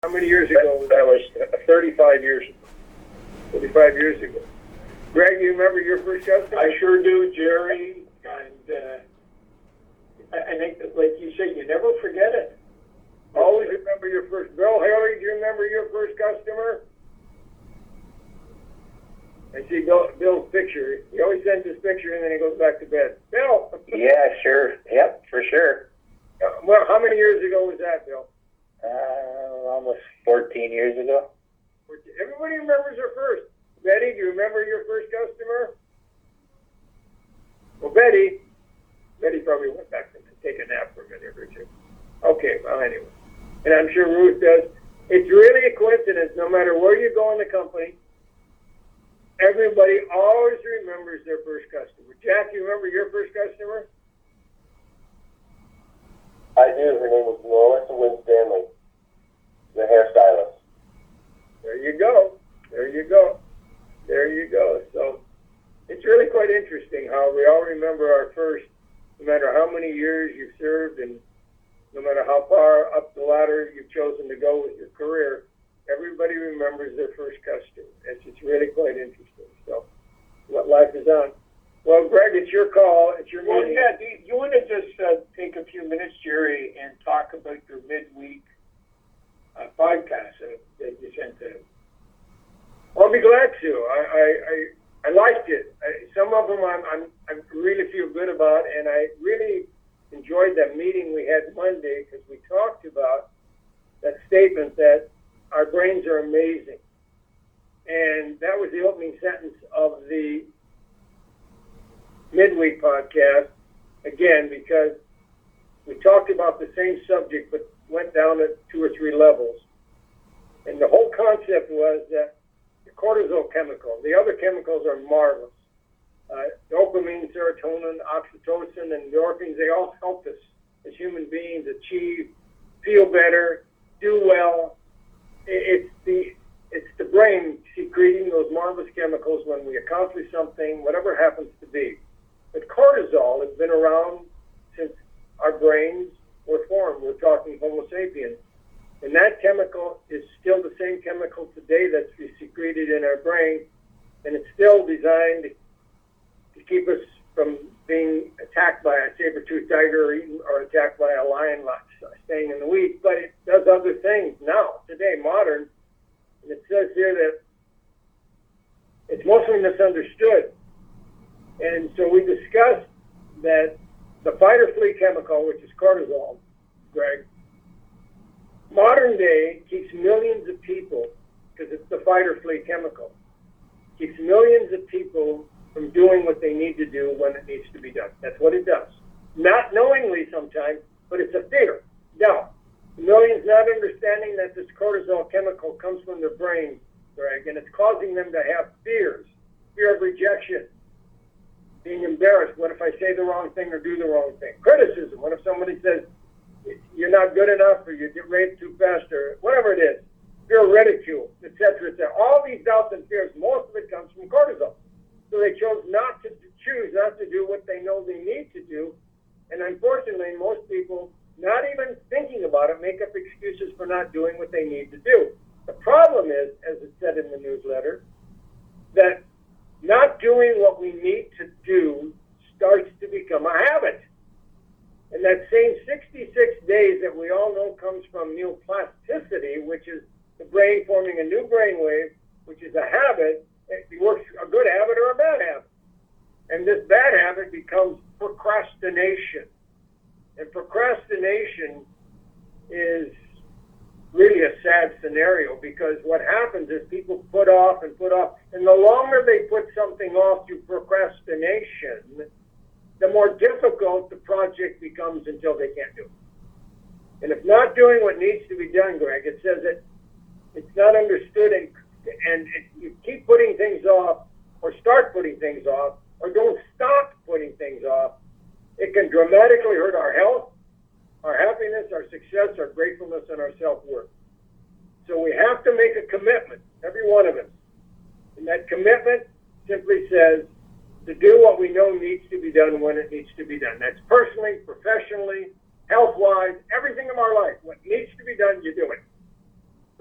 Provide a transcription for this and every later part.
How many years ago? That was 35 years ago. 35 years ago. Greg, you remember your first customer? I sure do, Jerry. And I think, that, like you said, you never forget it. Always remember your first. Bill Haley, do you remember your first customer? I see Bill's picture. He always sends his picture and then he goes back to bed. Bill! Yeah, sure. Yep, for sure. Well, how many years ago was that, Bill? Almost 14 years ago. Everybody remembers their first. Betty, do you remember your first customer? Well, Betty probably went back to take a nap for a minute or two. Okay, well, anyway. And I'm sure Ruth does. It's really a coincidence, no matter where you go in the company, everybody always remembers their first customer. Jack, you remember your first customer? I do. Her name was Lois Winstanley, the hairstylist. There you go. There you go. There you go. So it's really quite interesting how we all remember our first, no matter how many years you've served and no matter how far up the ladder you've chosen to go with your career, everybody remembers their first customer. It's really quite interesting. So what life is on. Well, Greg, it's your call. It's your Well, meeting. yeah, do you want to just take a few minutes, Jerry, and talk about your midweek podcast that you sent to? I'll be glad to. I liked it. Some of them I really feel good about, and I really enjoyed that meeting we had Monday because we talked about that statement that our brains are amazing. And that was the opening sentence of the midweek podcast, again, because we talked about the same subject but went down at 2 or 3 levels. And the whole concept was that the cortisol chemical, the other chemicals are marvelous. Dopamine, serotonin, oxytocin, and endorphins, they all help us as human beings achieve, feel better, do well. It's the brain secreting those marvelous chemicals when we accomplish something, whatever it happens to be. But cortisol has been around since our brains were formed. We're talking Homo sapiens. And that chemical is still the same chemical today that's secreted in our brain, and it's still designed to keep us from being attacked by a saber-toothed tiger or attacked by a lion staying in the weeds. But it does other things now, today, modern. And it says here that it's mostly misunderstood. And so we discussed that the fight or flee chemical, which is cortisol, Greg, modern day keeps millions of people, because it's the fight or flee chemical, keeps millions of people from doing what they need to do when it needs to be done. That's what it does. Not knowingly sometimes, but it's a fear. Now, millions not understanding that this cortisol chemical comes from their brain, Greg, and it's causing them to have fears. Fear of rejection, being embarrassed. What if I say the wrong thing or do the wrong thing? Criticism. What if somebody says, you're not good enough, or you get raised too fast, or whatever it is. Fear of ridicule, etc., etc. All these doubts and fears, most of it comes from cortisol. So they choose not to do what they know they need to do. And unfortunately, most people, not even thinking about it, make up excuses for not doing what they need to do. The problem is, as it said in the newsletter, that not doing what we need to do starts to become a habit. And that same 66 days that we all know comes from neuroplasticity, which is the brain forming a new brainwave, which is a habit. It works a good habit or a bad habit. And this bad habit becomes procrastination. And procrastination is really a sad scenario, because what happens is people put off and put off. And the longer they put something off through procrastination, the more difficult the project becomes until they can't do it. And if not doing what needs to be done, Greg, it says that it's not understood, and you keep putting things off, or start putting things off, or don't stop putting things off, it can dramatically hurt our health, our happiness, our success, our gratefulness, and our self-worth. So we have to make a commitment, every one of us. And that commitment simply says to do what we know needs to be done when it needs to be done. That's personally, professionally, health-wise, everything in our life. What needs to be done, you do it.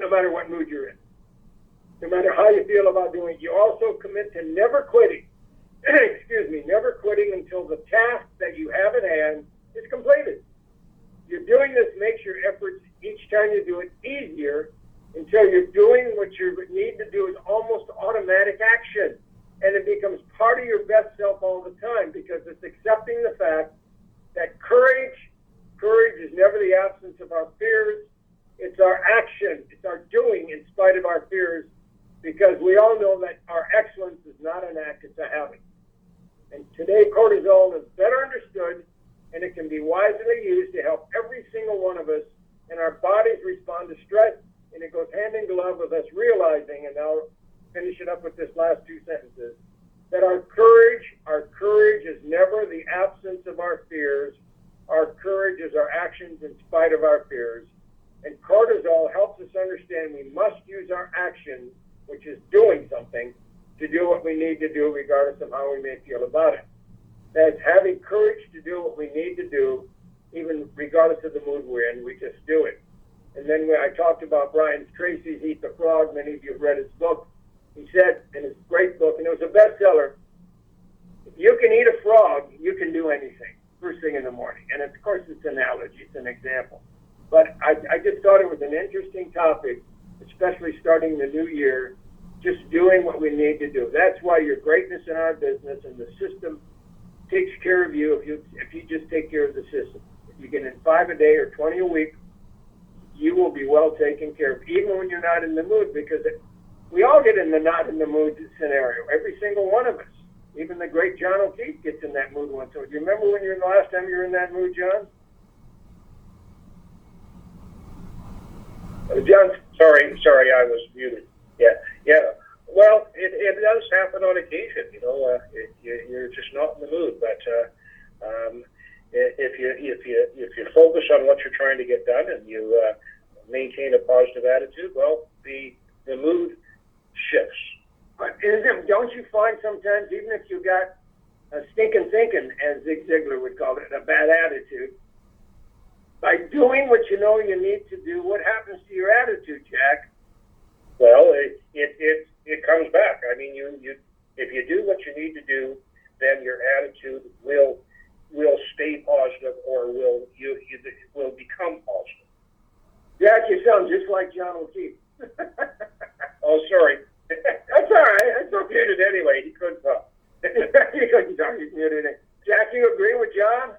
no matter what mood you're in. No matter how you feel about doing it. You also commit to never quitting. Excuse me, never quitting until the task that you have at hand is completed. You're doing this makes your efforts each time you do it easier until you're doing what you need to do is almost automatic action. And it becomes part of your best self all the time because it's accepting the fact that courage is never the absence of our fears. It's our action. It's our doing in spite of our fears because we all know that our excellence is not an act, it's a habit. And today cortisol is better understood and it can be wisely used to help every single one of us and our bodies respond to stress, and it goes hand in glove with us realizing, and I'll finish it up with this last two sentences, that our courage is never the absence of our fears. Our courage is our actions in spite of our fears. And cortisol helps us understand we must use our action, which is doing something, to do what we need to do regardless of how we may feel about it. That's having courage to do what we need to do, even regardless of the mood we're in, we just do it. And then when I talked about Brian Tracy's Eat the Frog, many of you have read his book. He said in his great book, and it was a bestseller, if you can eat a frog, you can do anything, first thing in the morning. And of course it's an analogy, it's an example. But I just thought it was an interesting topic, especially starting the new year, just doing what we need to do. That's why your greatness in our business and the system takes care of you if you just take care of the system. If you get in 5 a day or 20 a week, you will be well taken care of, even when you're not in the mood, because we all get in the not in the mood scenario, every single one of us. Even the great John O'Keefe gets in that mood once. So do you remember when the last time you were in that mood, John? John, sorry, I was muted. Yeah. Well, it does happen on occasion. You're just not in the mood. But if you focus on what you're trying to get done and you maintain a positive attitude, well, the mood shifts. But don't you find sometimes, even if you got a stinking thinking, as Zig Ziglar would call it, a bad attitude, by doing what you know you need to do, what happens to your attitude, Jack? Well, it comes back. I mean, if you do what you need to do, then your attitude will stay positive, or will become positive. Jack, you sound just like John O'Keefe. Oh, sorry. That's all right. That's okay. Muted anyway. He couldn't talk. He couldn't talk. He's muted. Jack, you agree with John?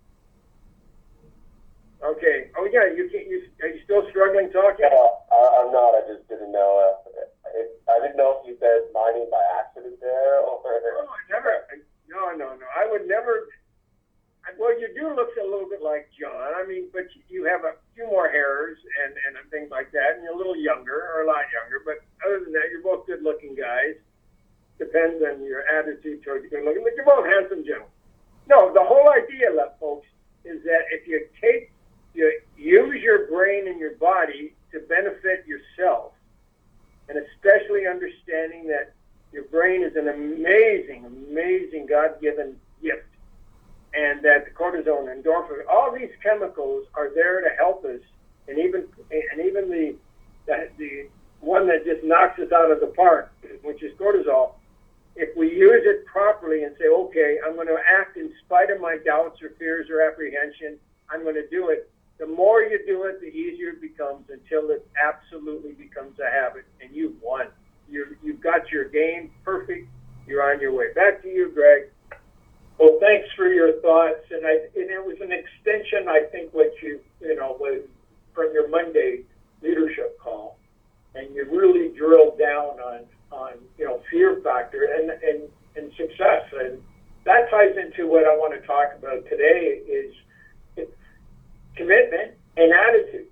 Okay. Oh yeah. Are you still struggling talking? No, I'm not. I just didn't know. I didn't know if you said mining by accident there, or. Oh, never. No. I would never. Well, you do look a little bit like John. I mean, but you have a few more hairs and things like that, and you're a little younger, or a lot younger. But other than that, you're both good-looking guys. Depends on your attitude towards good-looking. But you're both handsome gentlemen. No, the whole idea, folks, is that if you use your brain and your body to benefit yourself, and especially understanding that your brain is an amazing, amazing God-given gift, and that the cortisol and endorphin, all these chemicals are there to help us, and even the one that just knocks us out of the park, which is cortisol. If we use it properly and say, okay, I'm going to act in spite of my doubts or fears or apprehension, I'm going to do it. The more you do it, the easier it becomes until it absolutely becomes a habit, and you've won. You've got your game perfect. You're on your way. Back to you, Greg. Well, thanks for your thoughts, and it was an extension, I think, what was from your Monday leadership call, and you really drilled down on fear factor and success, and that ties into what I want to talk about today is commitment and attitude,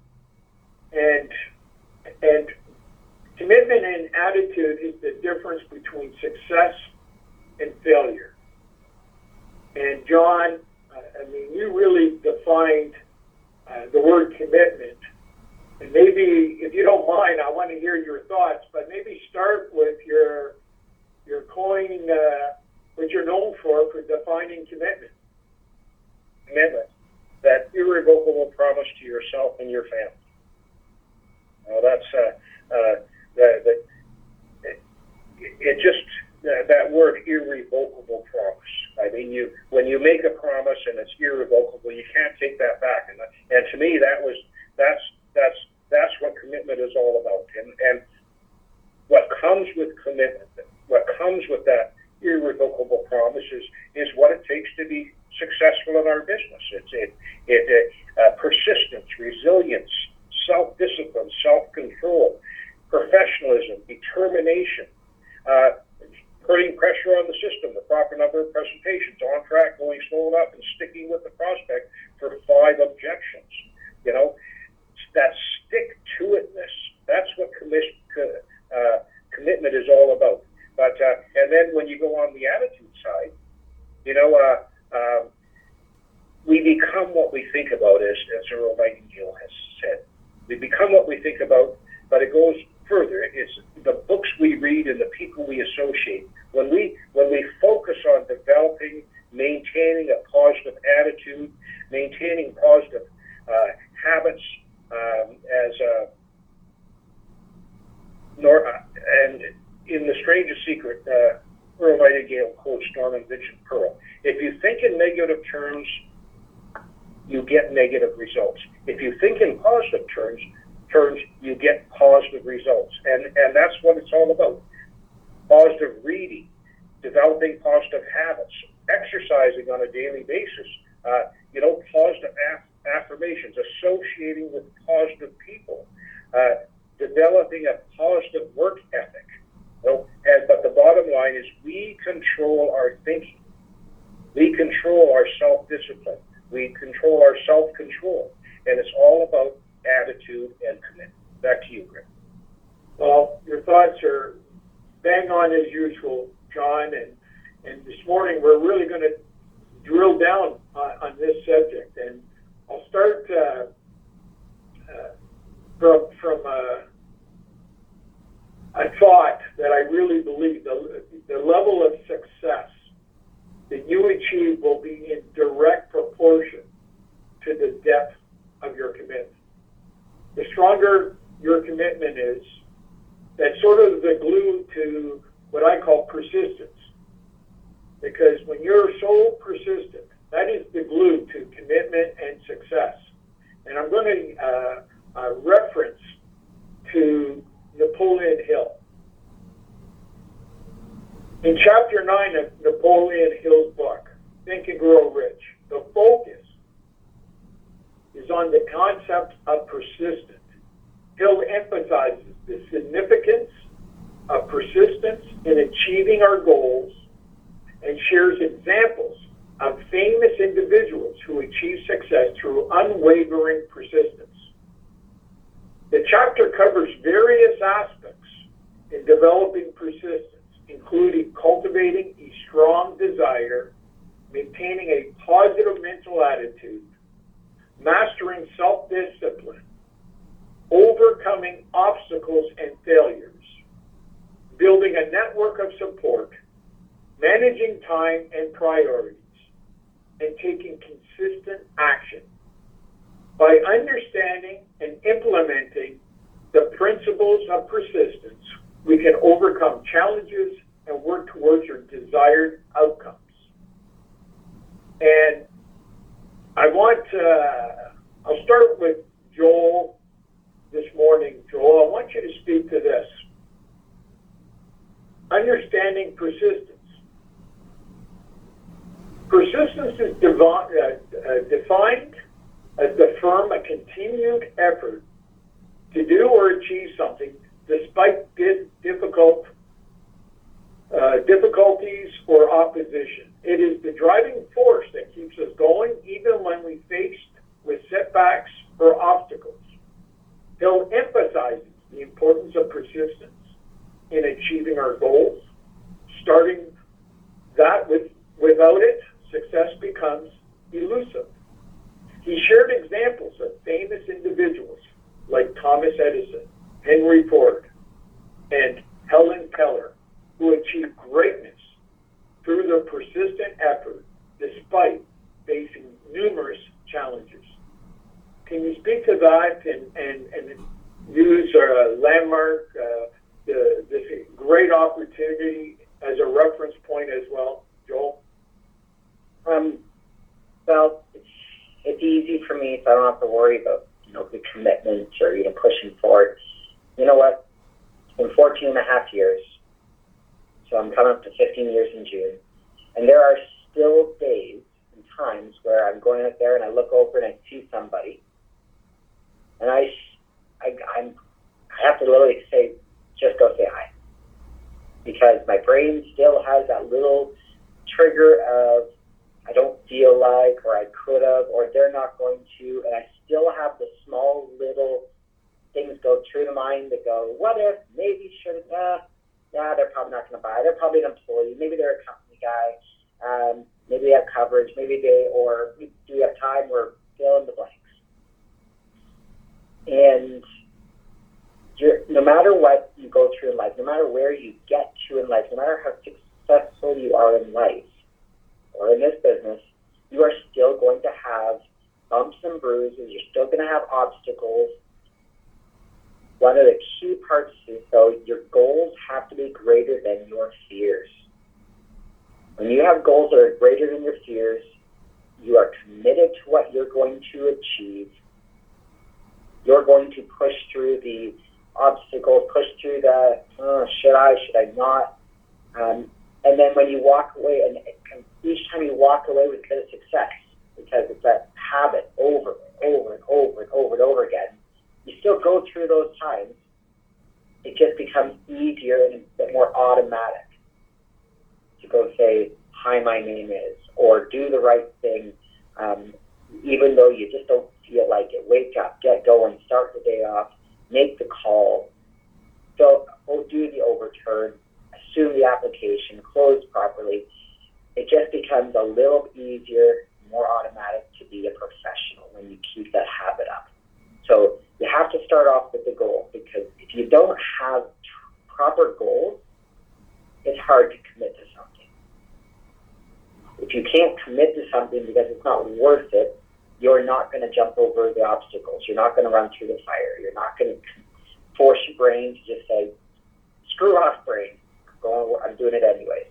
and commitment and attitude is the difference between success and failure. And John, you really defined the word commitment. And maybe, if you don't mind, I want to hear your thoughts, but maybe start with your coin, what you're known for defining commitment. Commitment, that irrevocable promise to yourself and your family. Now that's irrevocable promise. I mean, when you make a promise and it's irrevocable, you can't take that back. And to me, that's what commitment is all about. And what comes with commitment, what comes with that irrevocable promise is what it takes to be successful in our business. It's persistence, resilience, self-discipline, self-control, professionalism, determination, putting pressure on the system, the proper number of presentations, on track, going slow enough, and sticking with the prospect for 5 objections. You know, that stick-to-itness, that's what commitment is all about. But and then when you go on the attitude side, you know, we become what we think about, as Earl Nightingale has said. We become what we think about, but it goes further. It's the books we read and the people we associate. When we focus on developing, maintaining a positive attitude, maintaining positive habits, and in The Strangest Secret, Earl Nightingale quotes Norman Vincent Peale. If you think in negative terms, you get negative results. If you think in positive terms, you get positive results. And that's what it's all about. Positive reading, developing positive habits, exercising on a daily basis, you know, positive affirmations, associating with positive people, developing a positive work ethic. You know? But the bottom line is we control our thinking. We control our self-discipline. We control our self-control. And it's all about attitude and commitment. Back to you, Greg. Well, your thoughts are bang on as usual, John, and this morning we're really going to drill down on this subject. And I'll start from a thought that I really believe the level of success that you achieve will be in direct proportion to the depth of your commitment. The stronger your commitment is, that's sort of the glue to what I call persistence. Because when you're so persistent, that is the glue to commitment and success. And I'm going to reference to Napoleon Hill. In chapter 9 of Napoleon Hill's book, Think and Grow Rich, the focus is on the concept of persistence. Hill emphasizes the significance of persistence in achieving our goals and shares examples of famous individuals who achieve success through unwavering persistence. The chapter covers various aspects in developing persistence, including cultivating a strong desire, maintaining a positive mental attitude, mastering self-discipline, overcoming obstacles and failures, building a network of support, managing time and priorities, and taking consistent action. By understanding and implementing the principles of persistence, we can overcome challenges and work towards your desired outcomes. And I'll start with Joel this morning. Joel, I want you to speak to this. Understanding persistence. Persistence is defined as the firm a continued effort to do or achieve something despite difficulties or opposition. It is the driving force that keeps us going even when we're faced with setbacks or obstacles. Hill emphasizes the importance of persistence in achieving our goals, starting that without it, success becomes elusive. He shared examples of famous individuals like Thomas Edison, Henry Ford, and Helen Keller, who achieved greatness through their persistent effort despite facing numerous challenges. Can you speak to that and use a landmark, this great opportunity as a reference point as well? 14.5 years. So I'm coming up to 15 years in June. And there are still days and times where I'm going out there and I look over and I see somebody. And I have to literally say, just go say hi. Because my brain still has that little trigger of, I don't feel like, or I could have, or they're not going to, and I still have the small little things go through the mind that go, what if, maybe, should have, yeah, they're probably not going to buy. They're probably an employee. Maybe they're a company guy. Maybe they have coverage. Maybe they, or do we have time? We're fill in the blanks. And no matter what you go through in life, no matter where you get to in life, no matter how successful you are in life or in this business, you are still going to have bumps and bruises. You're still going to have obstacles. One of the key parts is, though, your goals have to be greater than your fears. When you have goals that are greater than your fears, you are committed to what you're going to achieve. You're going to push through the obstacles, push through the, should I not? And then when you walk away, and each time you walk away with a bit of success, because it's that habit over and over and over and over and over again, you still go through those times. It just becomes easier and a bit more automatic to go say, hi, my name is, or do the right thing, even though you just don't feel like it. Wake up, get going, start the day off, make the call, do the overturn, assume the application, close properly. It just becomes a little easier, more automatic to be a professional when you keep that habit up. So you have to start off with the goal, because if you don't have proper goals, it's hard to commit to something. If you can't commit to something because it's not worth it, you're not going to jump over the obstacles. You're not going to run through the fire. You're not going to force your brain to just say, screw off, brain. I'm doing it anyways.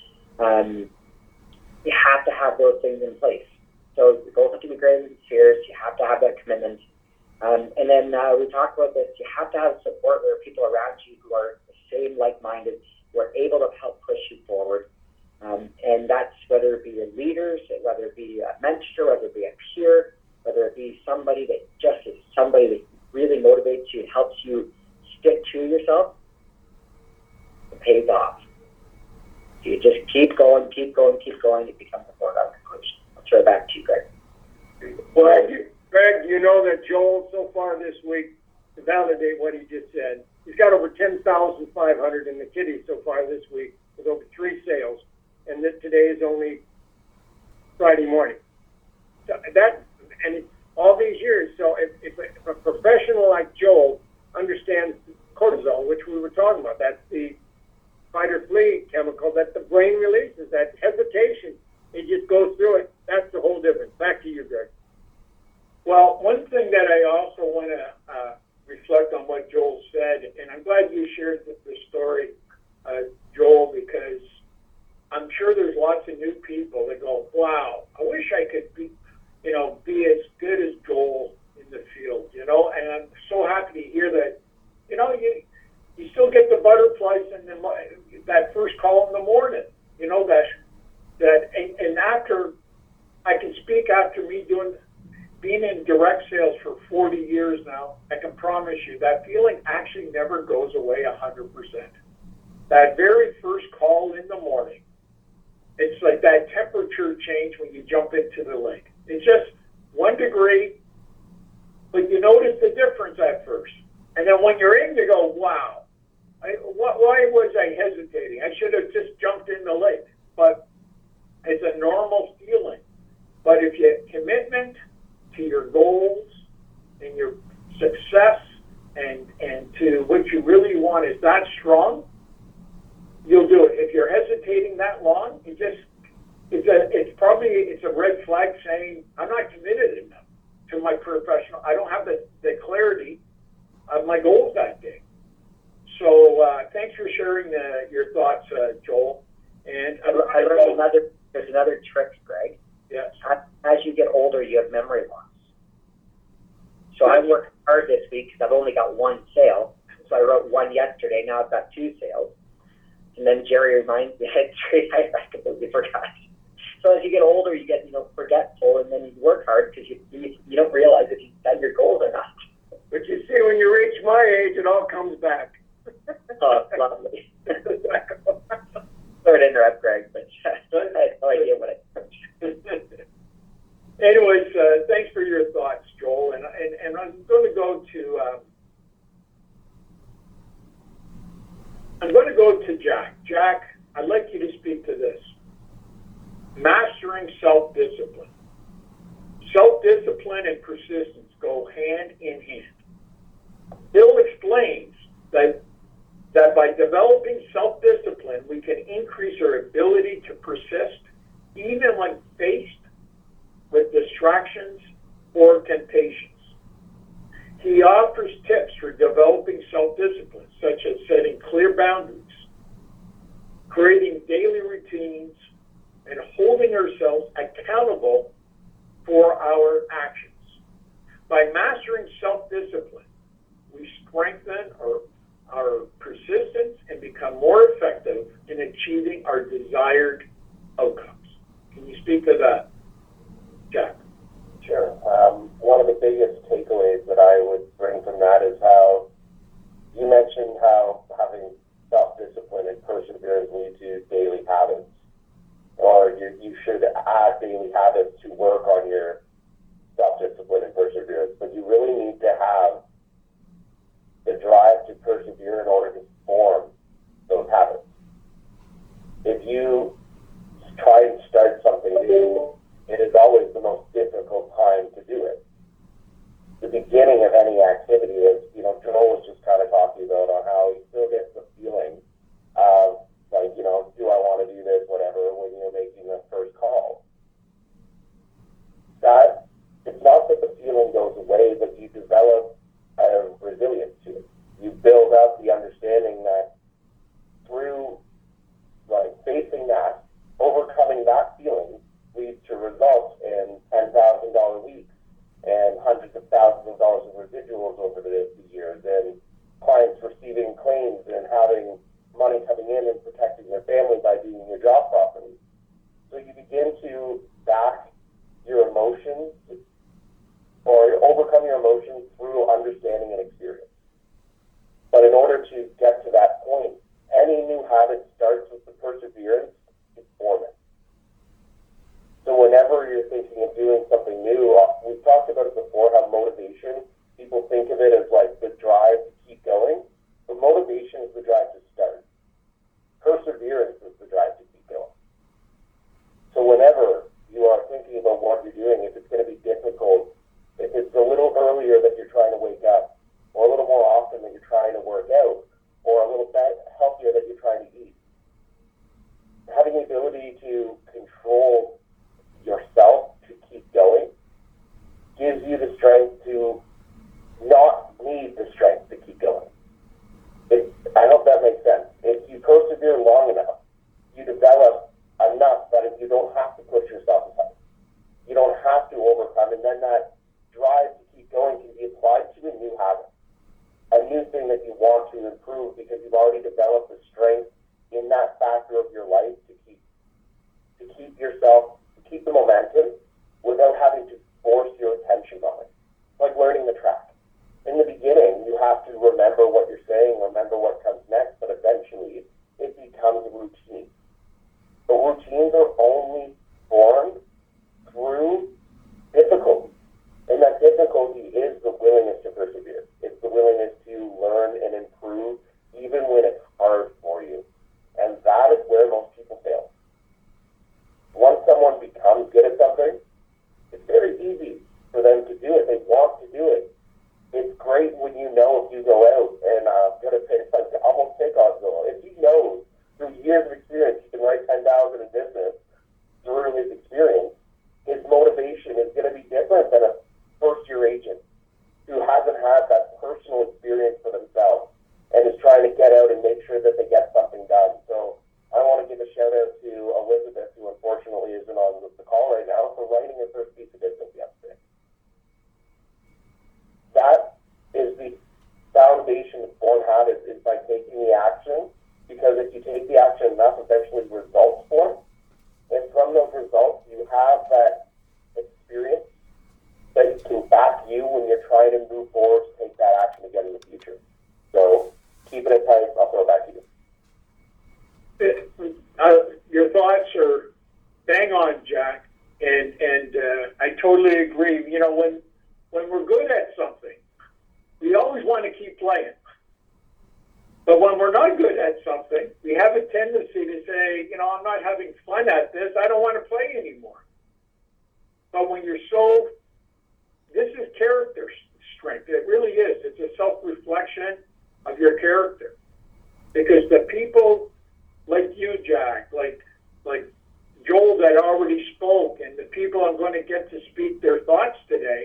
You have to have those things in place. So the goals have to be greater than fears. You have to have that commitment. And then we talked about this. You have to have support where people around you who are the same like-minded, who are able to help push you forward. And that's whether it be your leaders, whether it be a mentor, whether it be a peer, whether it be somebody that just is somebody that really motivates you and helps you stick to yourself. It pays off. You just keep going, it becomes a foregone conclusion. I'll throw it back to you, Greg. Well, Greg, you know that Joel, so far this week, to validate what he just said, he's got over 10,500 in the kitty so far this week with over 3 sales, and today is only Friday morning. So and all these years, so if a professional like Joel understands cortisol, which we were talking about, that's the fight or flee chemical that the brain releases, that hesitation, it just goes through it. That's the whole difference. Back to you, Greg. Well, one thing that I also want to reflect on what Joel said, and I'm glad you shared the story, Joel, because I'm sure there's lots of new people that go, wow, I wish I could be as good as Joel in the field, and I'm so happy to hear that, you still get the butterflies in that first call in the morning, and after, I can speak after me being in direct sales for 40 years now, I can promise you that feeling actually never goes away 100%. That very first call in the morning, it's like that temperature change when you jump into the lake. It's just 1 degree, but you notice the difference at first. And then when you're in, you go, wow, why was I hesitating? I should have just jumped in the lake. But it's a normal feeling. But if you have commitment to your goals and your success and to what you really want is that strong, you'll do it. If you're hesitating that long, it's a red flag saying, I'm not committed enough to my professional. I don't have the clarity of my goals that day. So thanks for sharing your thoughts, Joel. And I learned there's another trick, Greg. Yes. As you get older, you have memory loss. So I worked hard this week because I've only got 1 sale. So I wrote one yesterday. Now I've got 2 sales. And then Jerry reminds me, I completely forgot. So as you get older, you get, forgetful, and then you work hard because you don't realize if you've done your goals or not. But you see, when you reach my age, it all comes back. Oh, it's lovely. Sorry to interrupt, Greg, but I had no idea what Anyways, thanks for your thoughts, Joel. And I'm going to go to Jack. Jack, I'd like you to speak to this. Mastering self-discipline. Self-discipline and persistence go hand in hand. Bill explains that by developing self-discipline, we can increase our ability to persist even when faced with distractions or temptations. He offers tips for developing self-discipline, such as setting clear boundaries, creating daily routines, and holding ourselves accountable for our actions. By mastering self-discipline, we strengthen our persistence and become more effective in achieving our desired outcomes. Can you speak to that, Jack? Sure. One of the biggest takeaways that I would bring from that is how you mentioned how having self-discipline and perseverance lead to daily habits. Or you should add daily habits to work on your self-discipline and perseverance. But you really need to have the drive to persevere in order to form those habits. If you try and start something new, it is always the most difficult time to do it. The beginning of any activity is, Joel was just kind of talking about on how he still gets the feeling of, do I want to do this, whatever, when you're making the first call. That, it's not that the feeling goes away, but you develop a resilience to it. You build up the understanding that through facing that, overcoming that feeling leads to results in $10,000 weeks and hundreds of thousands of dollars of residuals over the years, and clients receiving claims and having money coming in and protecting their family by doing your job properly. So you begin to back your emotions or overcome your emotions through understanding and experience. But in order to get to that point, any new habit starts with the perseverance to form it. So whenever you're thinking of doing something new, we've talked about it before, how motivation, people think of it as the drive to keep going, but motivation is the drive to start. Perseverance is the drive to keep going. So whenever you are thinking about what you're doing, if it's going to be difficult, if it's a little earlier that you're trying to wake up, or a little more often that you're trying to work out, or a little healthier that you're trying to eat, having the ability to control yourself to keep going gives you the strength to not need the strength to keep going. I hope that makes sense. If you persevere long enough, you develop enough that if you don't have to push yourself aside, you don't have to overcome, and then that drive to keep going can be applied to a new habit, a new thing that you want to improve because you've already developed the strength in that factor of your life to keep yourself, to keep the momentum without having to force your attention on it. Like learning the track. In the beginning, you have to remember what you're saying, remember what comes next, but eventually it becomes a routine. But routines are only formed through difficulty. And that difficulty is the willingness to persevere. It's the willingness to learn and improve even when it's hard for you. And that is where most people fail. Once someone becomes good at something, it's very easy for them to do it. They want to do it. It's great when you know if you go out, and I'm going to say it's like almost takeoff goal. If he knows through years of experience he can write 10,000 in business through his experience, his motivation is going to be different than a first-year agent who hasn't had that personal experience for themselves and is trying to get out and make sure that they get something done. So I want to give a shout-out to Elizabeth, who unfortunately isn't on the call right now, for writing her first piece of business yesterday. That is the foundation creating born habits is by taking the action, because if you take the action enough, eventually results form. And from those results, you have that experience that can back you when you're trying to move forward to take that action again in the future. So keep it tight. I'll throw it back to you. Your thoughts are bang on, Jack, and I totally agree. You know, when we're good at something, we always want to keep playing. But when we're not good at something, we have a tendency to say, you know, I'm not having fun at this. I don't want to play anymore. But when you're this is character strength. It really is. It's a self-reflection of your character. Because the people like you, Jack, like Joel that already spoke, and the people I'm going to get to speak their thoughts today,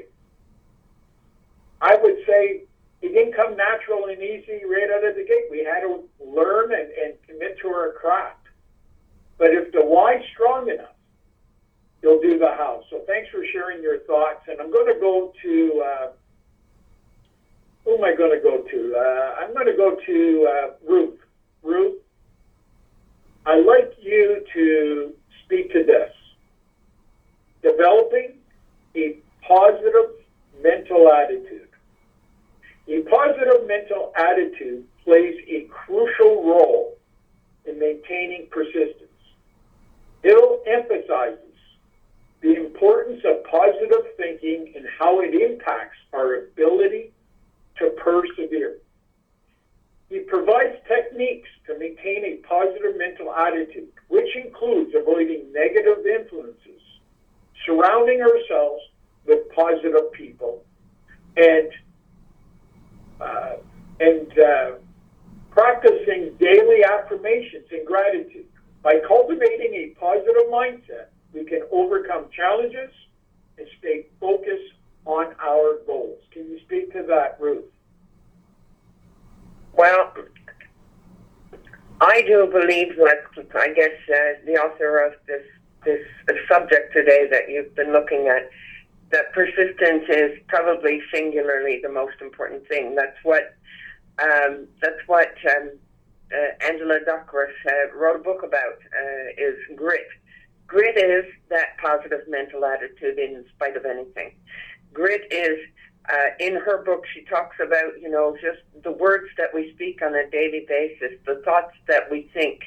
I would say it didn't come natural and easy right out of the gate. We had to learn and commit to our craft. But if the why's strong enough, you'll do the how. So thanks for sharing your thoughts. And I'm going to go to, who am I going to go to? I'm going to go to Ruth. Ruth, I'd like you to speak to this. Developing a positive mental attitude. A positive mental attitude plays a crucial role in maintaining persistence. Hill emphasizes the importance of positive thinking and how it impacts our ability to persevere. He provides techniques to maintain a positive mental attitude, which includes avoiding negative influences, surrounding ourselves with positive people, and practicing daily affirmations and gratitude. By cultivating a positive mindset, we can overcome challenges and stay focused on our goals. Can you speak to that, Ruth? Well, I do believe that, I guess, the author of this subject today that you've been looking at, that persistence is probably singularly the most important thing. That's what Angela Duckworth wrote a book about, is grit. Grit is that positive mental attitude in spite of anything. Grit is, in her book, she talks about, you know, just the words that we speak on a daily basis, the thoughts that we think.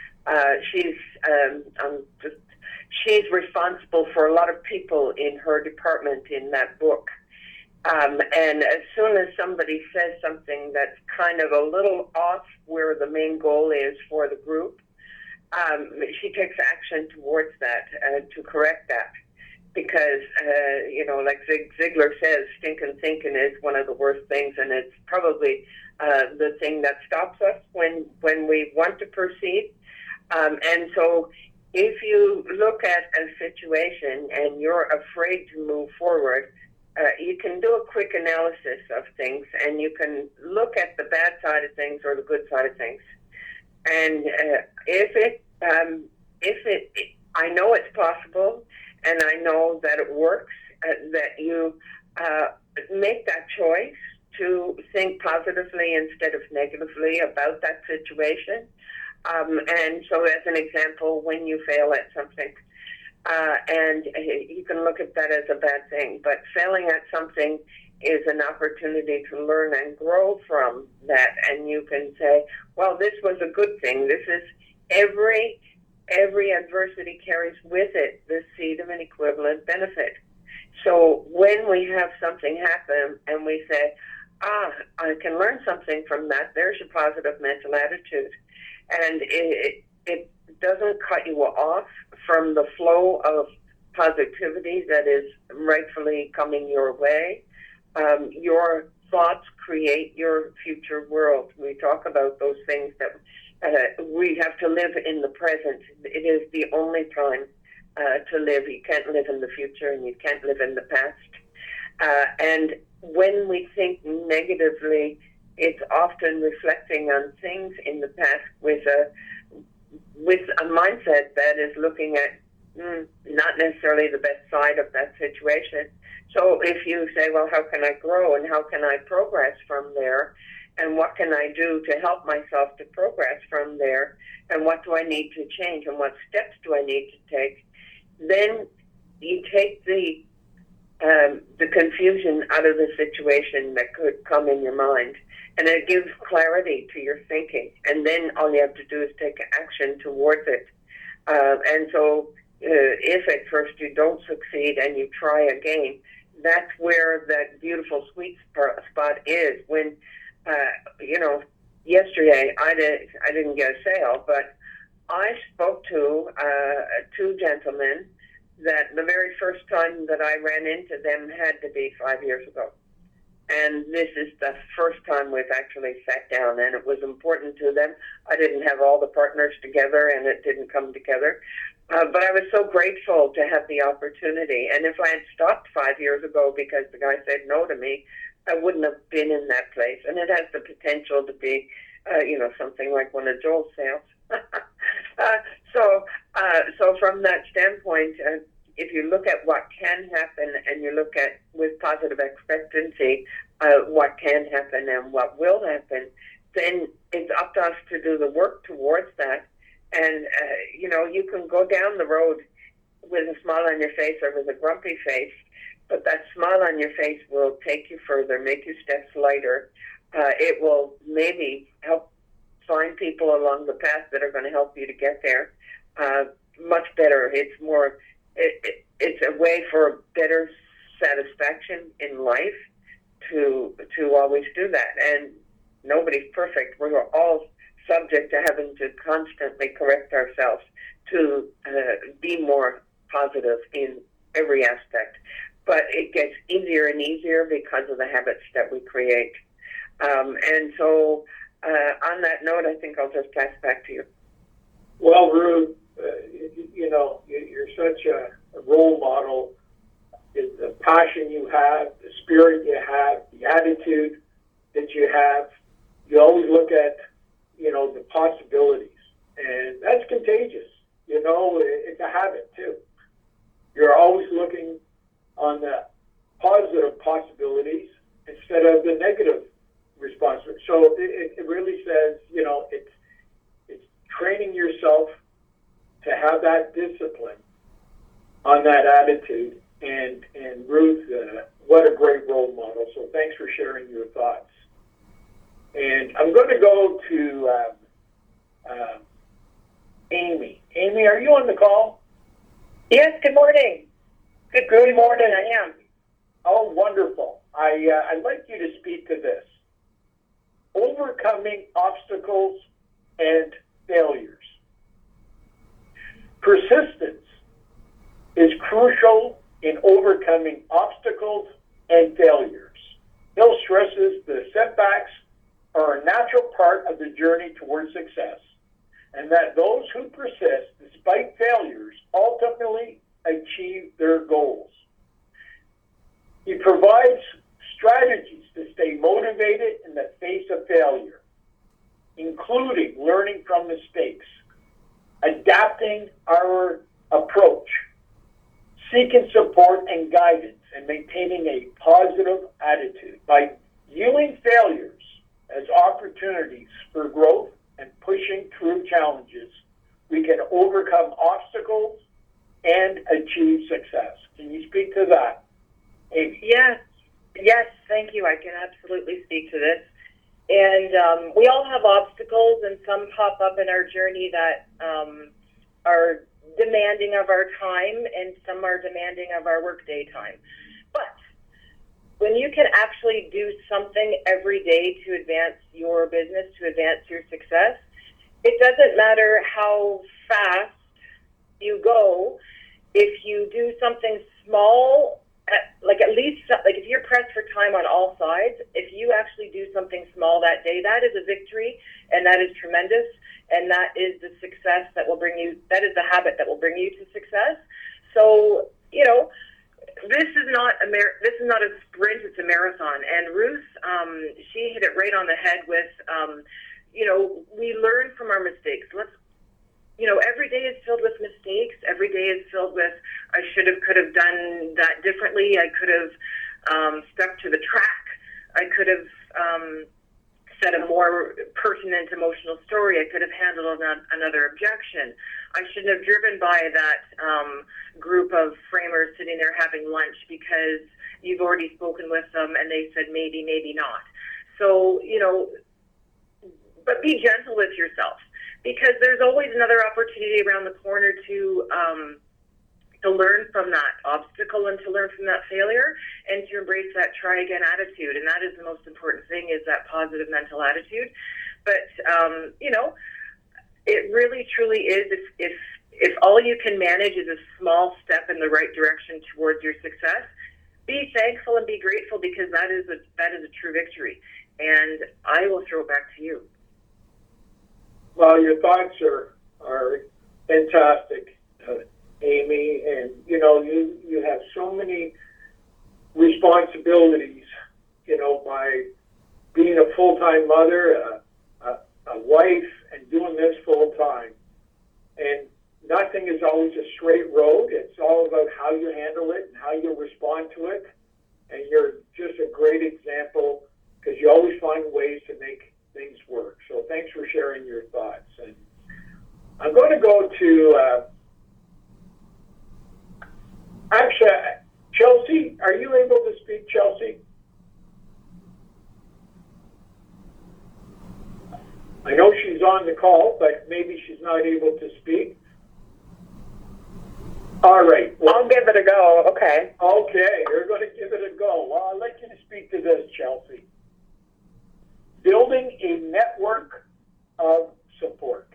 She's responsible for a lot of people in her department in that book. And as soon as somebody says something that's kind of a little off where the main goal is for the group, she takes action towards that to correct that. Because, you know, like Zig Ziglar says, stinking thinking is one of the worst things, and it's probably the thing that stops us when we want to proceed. And so if you look at a situation and you're afraid to move forward, you can do a quick analysis of things, and you can look at the bad side of things or the good side of things. And I know it's possible, and I know that it works, that you make that choice to think positively instead of negatively about that situation. And so as an example, when you fail at something, and you can look at that as a bad thing, but failing at something is an opportunity to learn and grow from that. And you can say, well, this was a good thing. This is every adversity carries with it the seed of an equivalent benefit. So when we have something happen and we say, I can learn something from that, there's a positive mental attitude. And it doesn't cut you off from the flow of positivity that is rightfully coming your way. Your thoughts create your future world. We talk about those things that we have to live in the present. It is the only time to live. You can't live in the future, and you can't live in the past. And when we think negatively, it's often reflecting on things in the past with a mindset that is looking at not necessarily the best side of that situation. So if you say, well, how can I grow and how can I progress from there? and what can I do to help myself to progress from there, and what do I need to change, and what steps do I need to take, then you take the confusion out of the situation that could come in your mind, and it gives clarity to your thinking, and then all you have to do is take action towards it. And so if at first you don't succeed and you try again, that's where that beautiful sweet spot is. When, yesterday I didn't get a sale, but I spoke to two gentlemen that the very first time that I ran into them had to be 5 years ago. And this is the first time we've actually sat down, and it was important to them. I didn't have all the partners together, and it didn't come together. But I was so grateful to have the opportunity. And if I had stopped 5 years ago because the guy said no to me, I wouldn't have been in that place. And it has the potential to be, something like one of Joel's sales. So from that standpoint, if you look at what can happen and you look at with positive expectancy what can happen and what will happen, then it's up to us to do the work towards that. And, you can go down the road with a smile on your face or with a grumpy face, but that smile on your face will take you further, make your steps lighter. It will maybe help find people along the path that are going to help you to get there. Much better. It's more, it's a way for better satisfaction in life to always do that. And nobody's perfect. We're all subject to having to constantly correct ourselves to be more positive in every aspect. But it gets easier and easier because of the habits that we create. And so on that note, I think I'll just pass back to you. Well, Ruth, you're such a role model. The passion you have, the spirit you have, the attitude that you have. You always look at, the possibilities. And that's contagious. It's a habit, too. You're always looking on the positive possibilities instead of the negative responsibility. So it really says, it's training yourself to have that discipline on that attitude. And Ruth, what a great role model. So thanks for sharing your thoughts. And I'm going to go to Amy. Amy, are you on the call? Yes, good morning. Good morning, I am. Oh, wonderful. I'd like you to speak to this. Overcoming obstacles and failures. Persistence is crucial in overcoming obstacles and failures. Hill stresses the setbacks are a natural part of the journey towards success, and that those who persist despite failures ultimately achieve their goals. He provides strategies to stay motivated in the face of failure, including learning from mistakes, adapting our approach, seeking support and guidance, and maintaining a positive attitude. By viewing failures as opportunities for growth and pushing through challenges, we can overcome obstacles and achieve success. Can you speak to that, Amy? Yes, thank you. I can absolutely speak to this. And we all have obstacles, and some pop up in our journey that are demanding of our time, and some are demanding of our workday time. But when you can actually do something every day to advance your business, to advance your success, it doesn't matter how fast you go. If you do something small, at least if you're pressed for time on all sides, if you actually do something small that day, that is a victory, and that is tremendous, and that is the success that will bring you, that is the habit that will bring you to success. So, this is not a sprint, it's a marathon. And Ruth, she hit it right on the head with, we learn from our mistakes. Every day is filled with mistakes. Every day is filled with, I could have done that differently. I could have stuck to the track. I could have said a more pertinent emotional story. I could have handled another objection. I shouldn't have driven by that group of framers sitting there having lunch because you've already spoken with them and they said maybe, maybe not. So, but be gentle with yourself, because there's always another opportunity around the corner to learn from that obstacle and to learn from that failure and to embrace that try again attitude. And that is the most important thing, is that positive mental attitude. But, it really truly is, if all you can manage is a small step in the right direction towards your success, be thankful and be grateful, because that is a true victory. And I will throw it back to you. Well, your thoughts are fantastic, Amy, and you have so many responsibilities, by being a full-time mother, a wife, and doing this full-time. And nothing is always a straight road. It's all about how you handle it and how you respond to it. And you're just a great example, because you always find ways to make things work. So thanks for sharing your thoughts. And I'm going to go to, actually, Chelsea, are you able to speak, Chelsea? I know she's on the call, but maybe she's not able to speak. All right. Well, I'll give it a go. Okay. Okay, you're going to give it a go. Well, I'd like you to speak to this, Chelsea. Building a network of support.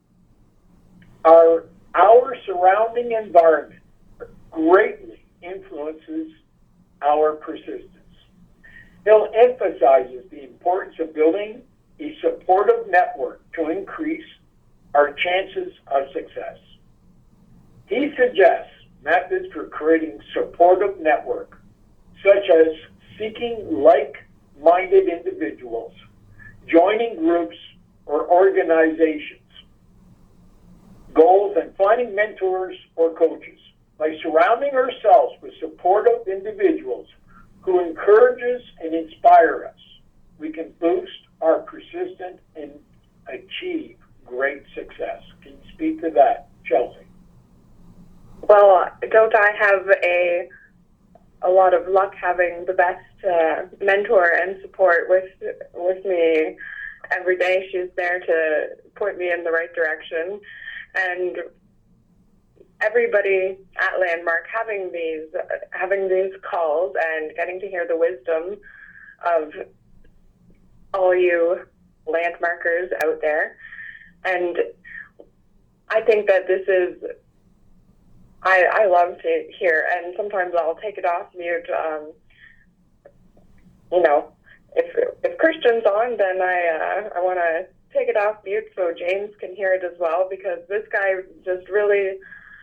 Our surrounding environment greatly influences our persistence. Hill emphasizes the importance of building a supportive network to increase our chances of success. He suggests methods for creating supportive network, such as seeking like-minded individuals, joining groups or organizations, goals, and finding mentors or coaches. By surrounding ourselves with supportive individuals who encourages and inspire us, we can boost our persistence and achieve great success. Can you speak to that, Chelsea? Well, don't I have a lot of luck having the best mentor and support with me every day? She's there to point me in the right direction, and everybody at Landmark having these calls and getting to hear the wisdom of all you landmarkers out there. And I think that this is, I love to hear, and sometimes I'll take it off mute. If Christian's on, then I want to take it off mute so James can hear it as well, because this guy just really,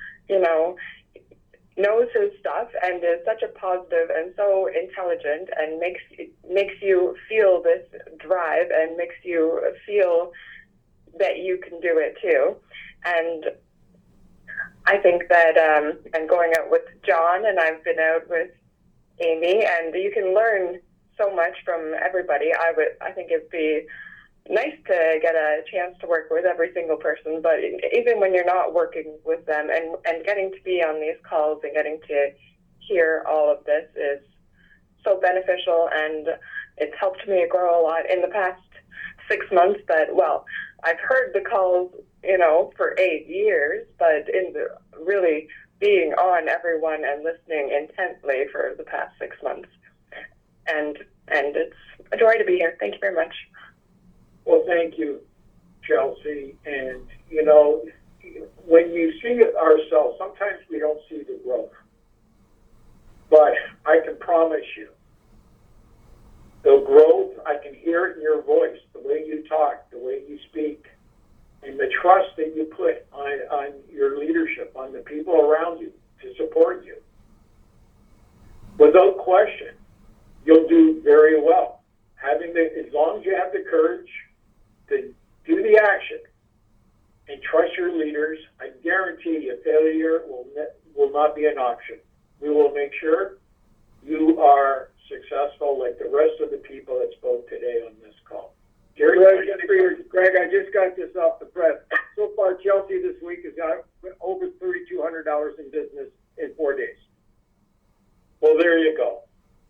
knows his stuff and is such a positive and so intelligent, and makes you feel this drive and makes you feel that you can do it too. And I think that, and going out with John, and I've been out with Amy, and you can learn so much from everybody. I think it'd be nice to get a chance to work with every single person, but even when you're not working with them, and getting to be on these calls and getting to hear all of this is so beneficial, and it's helped me grow a lot in the past 6 months. But, well, I've heard the calls, for 8 years, but really being on everyone and listening intently for the past 6 months. And it's a joy to be here. Thank you very much. Well, thank you, Chelsea. And, when you see it ourselves, sometimes we don't see the growth. But I can promise you, the growth, I can hear it in your voice, the way you talk, the way you speak, and the trust that you put on your leadership, on the people around you to support you. Without question, you'll do very well. As long as you have the courage to do the action and trust your leaders, I guarantee you failure will not be an option. We will make sure you are successful like the rest of the people that spoke today on this call. Jerry, Greg, I just got this off the press. So far, Chelsea this week has got over $3,200 in business in 4 days. well, there you go.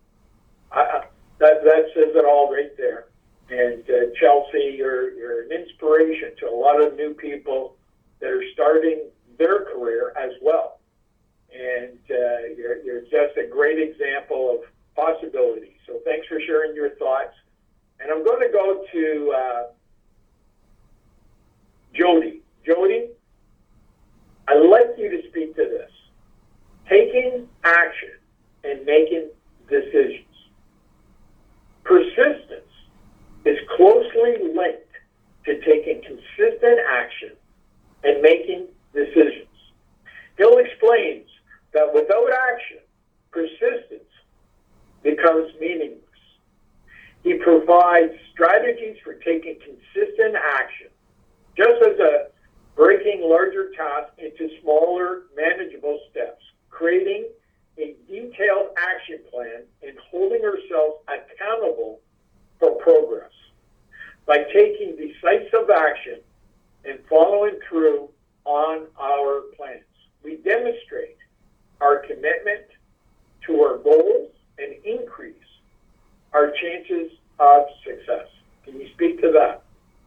That says it all right there. And Chelsea, you're an inspiration to a lot of new people that are starting their career as well. And you're just a great example of possibility. So thanks for sharing your thoughts. And I'm going to go to Jody. Jody, I'd like you to speak to this. Taking action and making decisions. Persistence is closely linked to taking consistent action and making decisions. Hill explains that without action, persistence becomes meaningless. He provides strategies for taking consistent action, just as a breaking larger tasks into smaller, manageable steps, creating a detailed action plan and holding ourselves accountable for progress. By taking decisive action and following through on our plans, we demonstrate our commitment to our goals and increase our chances of success. Can you speak to that?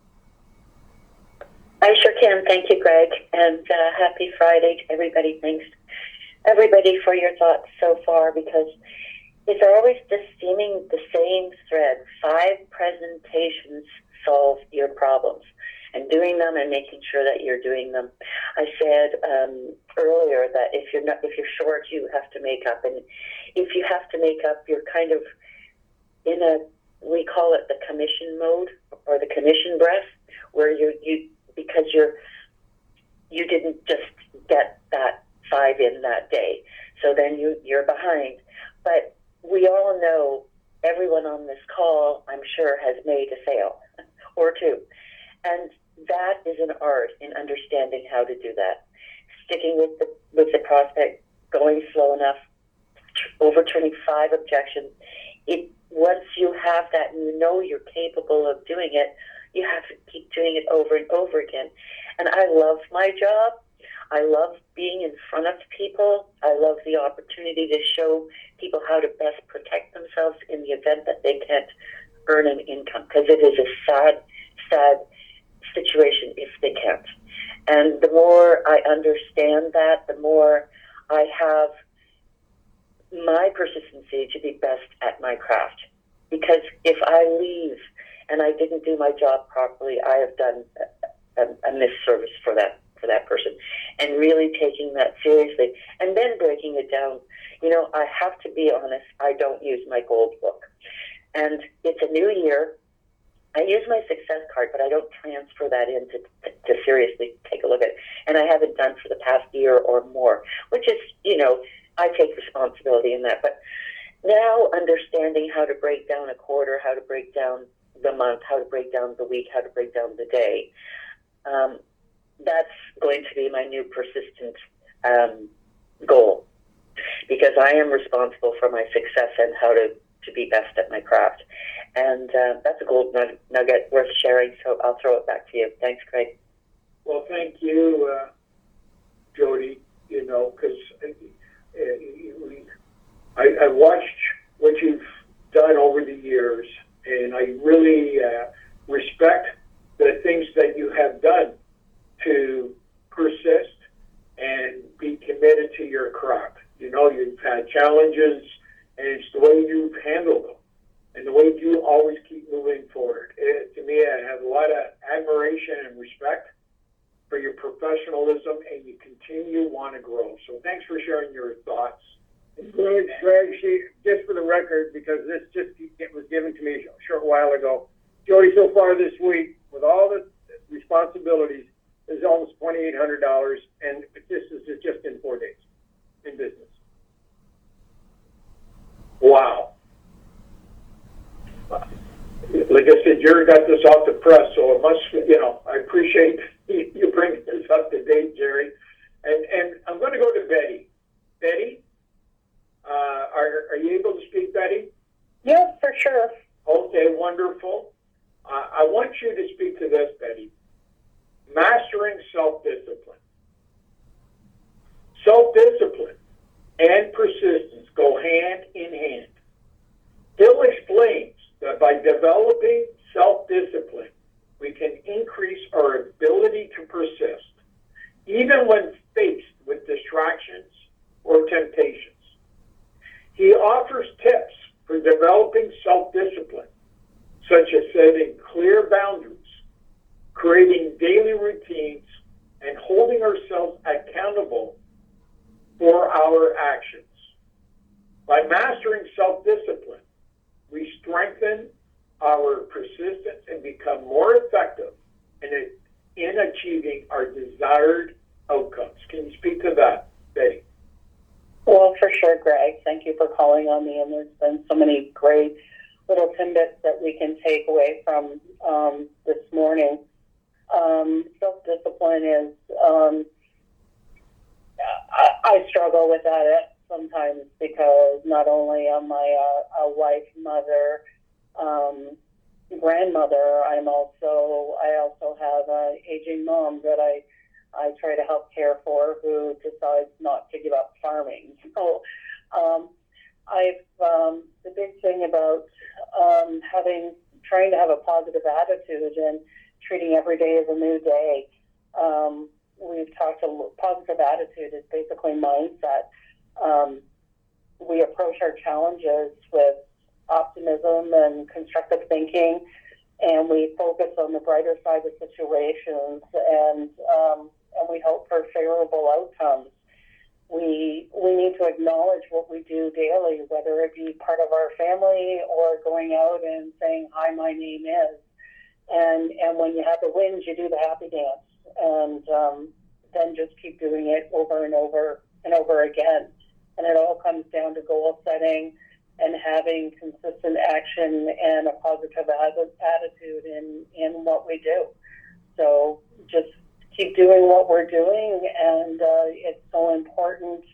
I sure can. Thank you, Greg. And happy Friday to everybody. Thanks, everybody, for your thoughts so far, because it's always just seeming the same thread. 5 presentations solve your problems, and doing them and making sure that you're doing them. I said earlier that if you're short, you have to make up, and if you have to make up, you're kind of in we call it the commission mode or the commission breath, where you because you didn't just get that 5 in that day, so then you're behind. But we all know, everyone on this call, I'm sure, has made a sale or 2. And that is an art in understanding how to do that. Sticking with the prospect, going slow enough, overturning 5 objections. Once you have that and you know you're capable of doing it, you have to keep doing it over and over again. And I love my job. I love being in front of people. I love the opportunity to show people how to best protect themselves in the event that they can't earn an income, because it is a sad, sad situation if they can't. And the more I understand that, the more I have my persistency to be best at my craft. Because if I leave and I didn't do my job properly, I have done a misservice for that person. And really taking that seriously and then breaking it down. You know, I have to be honest, I don't use my gold book. And it's a new year. I use my success card, but I don't transfer that in to seriously take a look at it. And I haven't done for the past year or more, which is, you know, I take responsibility in that. But now understanding how to break down a quarter, how to break down the month, how to break down the week, how to break down the day, that's going to be my new persistent goal. Because I am responsible for my success and how to be best at my craft. And that's a gold nugget worth sharing, so I'll throw it back to you. Thanks, Craig. Well, thank you, Jody, you know, because I watched what you've done over the years, and I really respect the things that you have done to persist and be committed to your craft. You know, you've had challenges, and it's the way you've handled them and the way you always keep moving forward. To me, I have a lot of admiration and respect for your professionalism, and you continue to want to grow. So thanks for sharing your thoughts. Greg, just for the record, because this it was given to me a short while ago, Jody, so far this week, with all the responsibilities, is almost $2,800, and this is just in 4 days in business. Wow. Like I said, Jerry got this off the press, so it must, you know, I appreciate you bringing this up to date, Jerry. And I'm going to go to Betty. Betty, are you able to speak, Betty? Yeah, for sure. Okay, wonderful. I want creating daily routines, and holding ourselves accountable for our actions. By mastering self-discipline, we strengthen our persistence and become more effective in achieving our desired outcomes. Can you speak to that, Betty? Well, for sure, Greg. Thank you for calling on me. And there's been so many great little tidbits that we can take away from this morning. Self-discipline is, I struggle with that sometimes because not only am I a wife, mother, grandmother, I also have an aging mom that I try to help care for who decides not to give up farming. So the big thing about trying to have a positive attitude and treating every day as a new day. We've talked positive attitude is basically mindset. We approach our challenges with optimism and constructive thinking, and we focus on the brighter side of situations, and we hope for favorable outcomes. We need to acknowledge what we do daily, whether it be part of our family or going out and saying, "Hi, my name is." And when you have the wins, you do the happy dance, and then just keep doing it over and over and over again. And it all comes down to goal setting and having consistent action and a positive attitude in what we do. So just keep doing what we're doing, and it's so important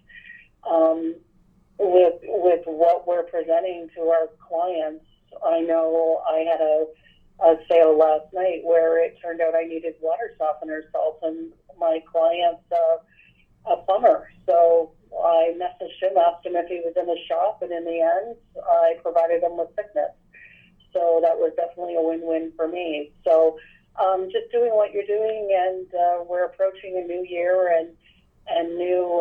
with what we're presenting to our clients. I know I had a sale last night where it turned out I needed water softener salt, and my client's a plumber. So I messaged him, asked him if he was in the shop, and in the end, I provided him with thickness. So that was definitely a win-win for me. So just doing what you're doing, and we're approaching a new year and new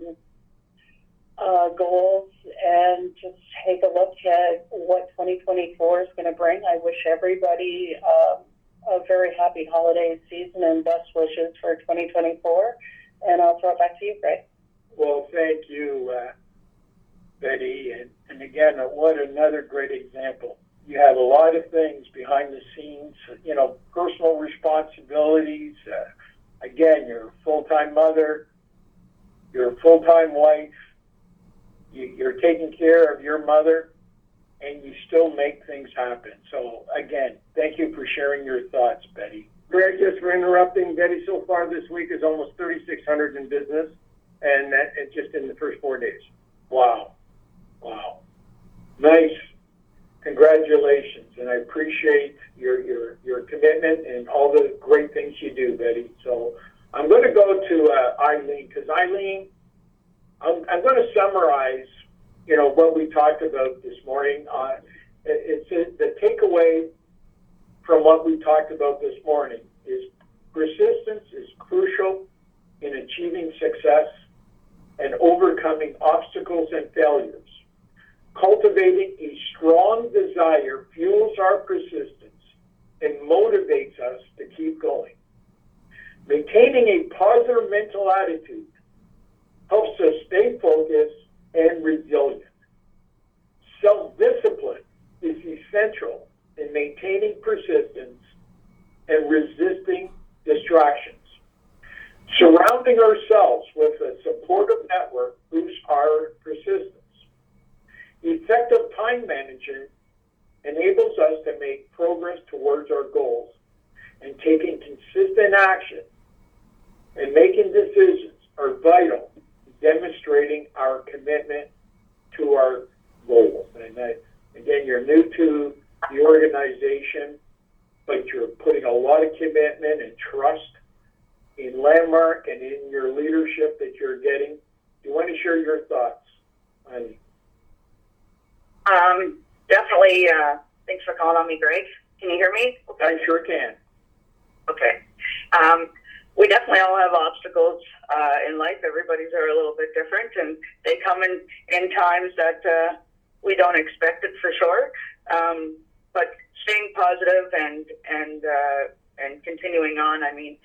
goals, and just take a look at what 2024 is going to bring. I wish everybody a very happy holiday season and best wishes for 2024. And I'll throw it back to you, Greg. Well, thank you, Betty. And again, what another great example. You have a lot of things behind the scenes, personal responsibilities. Again, you're a full-time mother, you're a full-time wife, you're taking care of your mother, and you still make things happen. So, again, thank you for sharing your thoughts, Betty. Greg, just for interrupting, Betty, so far this week is almost 3,600 in business, and that just in the first 4 days. Wow. Nice. Congratulations, and I appreciate your commitment and all the great things you do, Betty. So I'm going to go to Eileen, because Eileen, I'm going to summarize, what we talked about this morning. It's the takeaway from what we talked about this morning is persistence is crucial in achieving success and overcoming obstacles and failures. Cultivating a strong desire fuels our persistence and motivates us to keep going. Maintaining a positive mental attitude helps us stay focused and resilient. Self-discipline is essential in maintaining persistence and resisting distractions. Surrounding ourselves with a supportive network boosts our persistence. Effective time management enables us to make progress towards our goals, and taking consistent action and making decisions are vital in demonstrating our commitment to our goals. And again, you're new to the organization, but you're putting a lot of commitment and trust in Landmark and in your leadership that you're getting. Do you want to share your thoughts, Eileen? Definitely. Thanks for calling on me, Greg. Can you hear me? Okay. I sure can. Okay. We definitely all have obstacles in life. Everybody's are a little bit different, and they come in times that we don't expect it for sure. But staying positive and and continuing on. I mean,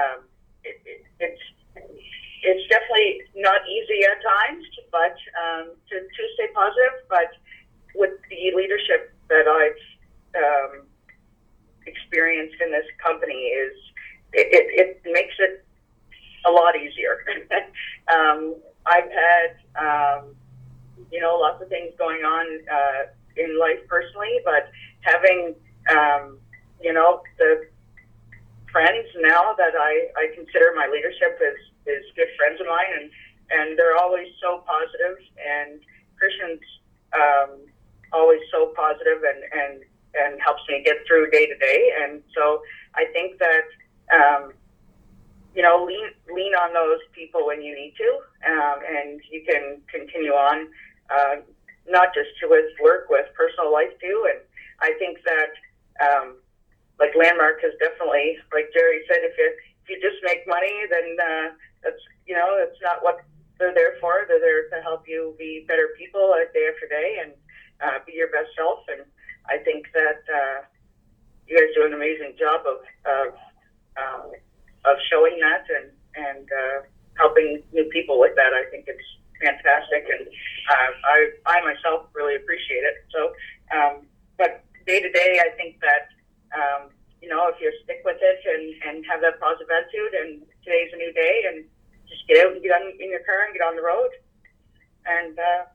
it's definitely not easy at times, but to stay positive. But with the leadership that I've experienced in this company, it makes it a lot easier. I've had lots of things going on in life personally, but having the friends now that I consider my leadership is good friends of mine, and they're always so positive, and Christian's always so positive and helps me get through day to day. And so I think that lean on those people when you need to, and you can continue on, not just with work, with personal life too. And I think that like Landmark has definitely, like Jerry said, if you just make money, then that's not what they're there for. They're there to help you be better people day after day and be your best self. And I think that you guys do an amazing job of showing that and helping new people with that. I think it's fantastic, and I myself really appreciate it. So, but day to day, I think that if you stick with it and have that positive attitude, and today's a new day, and just get out and get in your car and get on the road, and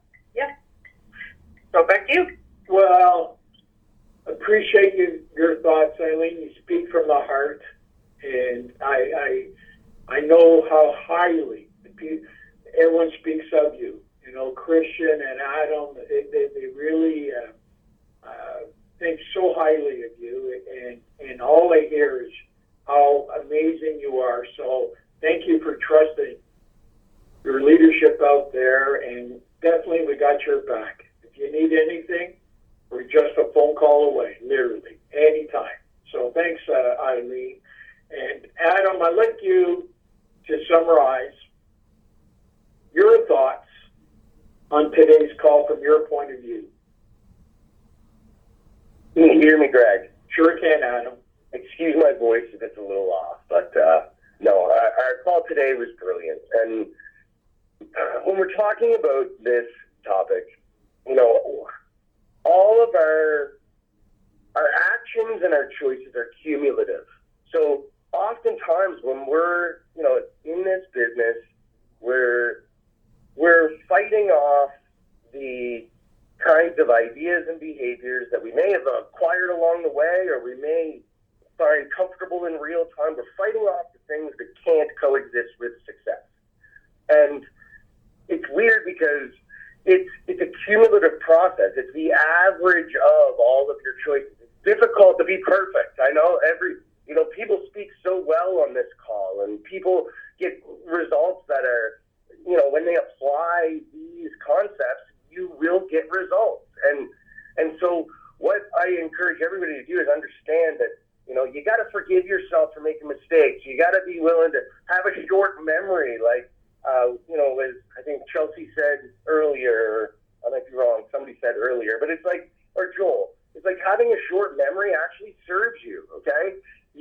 so back to you. Well, appreciate your thoughts, Eileen. You speak from the heart, and I know how highly everyone speaks of you. Christian and Adam, they really think so highly of you, and all I hear is how amazing you are. So thank you for trusting your leadership out there, and definitely we got your back. If you need anything, we're just a phone call away, literally, anytime. So thanks, Eileen. And Adam, I'd like you to summarize your thoughts on today's call from your point of view. Can you hear me, Greg? Sure can, Adam. Excuse my voice if it's a little off, but no, our call today was brilliant. And when we're talking about this topic, all of our actions and our choices are cumulative. So oftentimes when we're, in this business, we're fighting off the kinds of ideas and behaviors that we may have acquired along the way, or we may find comfortable in real time. We're fighting off the things that can't coexist with success. And it's weird because it's a cumulative process. It's the average of all of your choices. It's difficult to be perfect. I know people speak so well on this call, and people get results that are, when they apply these concepts, you will get results. And so what I encourage everybody to do is understand that, you got to forgive yourself for making mistakes. You got to be willing to have a short memory, like, as I think Chelsea said earlier, I might be wrong, somebody said earlier, but it's like, or Joel, it's like having a short memory actually serves you, okay?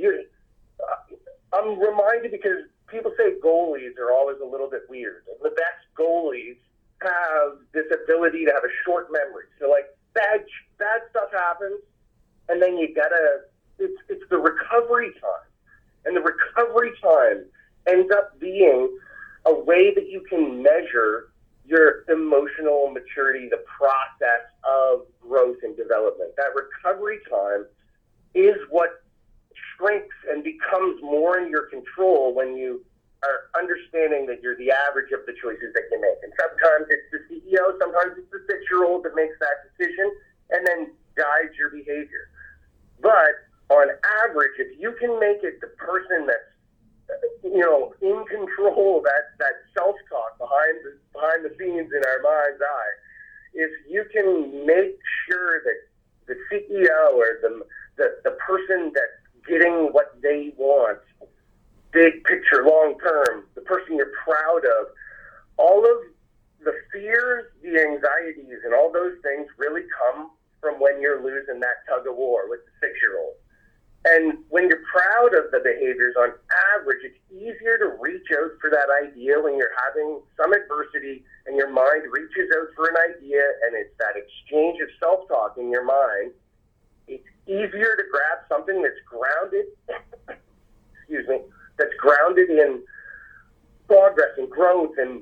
I'm reminded because people say goalies are always a little bit weird. The best goalies have this ability to have a short memory. So, like, bad stuff happens, and then it's the recovery time. And the recovery time ends up being a way that you can measure your emotional maturity, the process of growth and development. That recovery time is what shrinks and becomes more in your control when you are understanding that you're the average of the choices that you make. And sometimes it's the CEO, sometimes it's the 6-year-old that makes that decision and then guides your behavior. But on average, if you can make it the person that's in control, that self-talk behind the scenes in our mind's eye, if you can make sure that the CEO or the person that's getting what they want, big picture, long term, the person you're proud of, all of the fears, the anxieties, and all those things really come from when you're losing that tug of war with the 6-year-old. And when you're proud of the behaviors, on average, it's easier to reach out for that idea when you're having some adversity and your mind reaches out for an idea, and it's that exchange of self-talk in your mind. It's easier to grab something that's grounded, that's grounded in progress and growth and